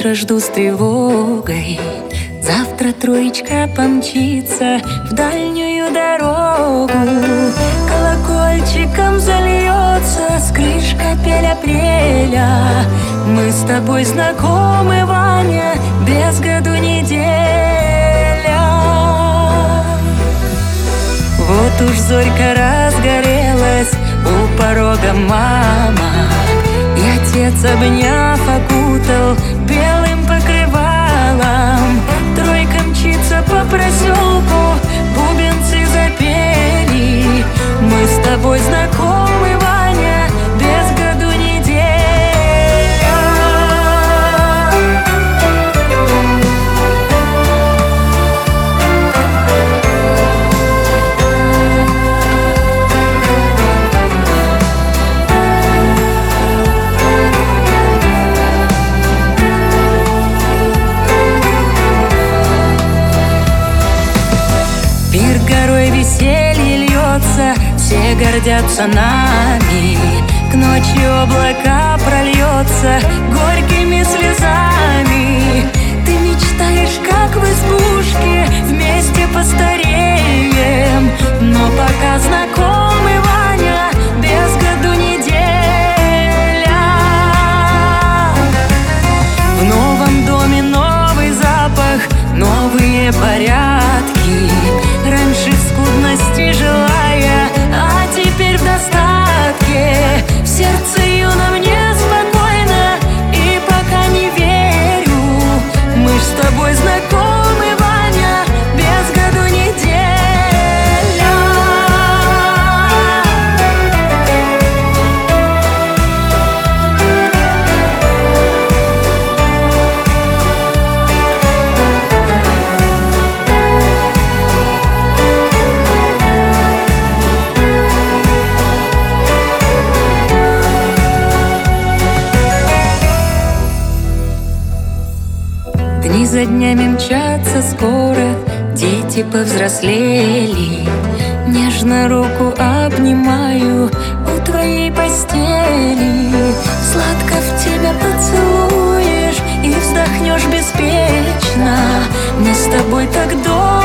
Утро жду с тревогой. Завтра троечка помчится в дальнюю дорогу. Колокольчиком зальется с крыш капель апреля. Мы с тобой знакомы, Ваня, без году неделя. Вот уж зорька разгорелась у порога, мама, и отец, обняв, окутал белым покрывалом. Тройка мчится по проселку, бубенцы запели. Мы с тобой знакомы, Ваня, без году неделя. Пир горой, веселье льется, все гордятся нами. К ночи облака прольется горькими слезами. Ты мечтаешь, как в избушке, вместе постареем. Но пока знакомы, Ваня, без году неделя. В новом доме новый запах, новые порядки. Раньше в скудности желая, а теперь в достатке. В сердце юном неспокойно, и пока не верю. Мы ж с тобой знакомы, Ваня, без году неделя. Дни за днями мчатся скоро, дети повзрослели. Нежно руку обнимаю у твоей постели. Сладко в тебя поцелуешь и вздохнешь беспечно. Мне с тобой так долго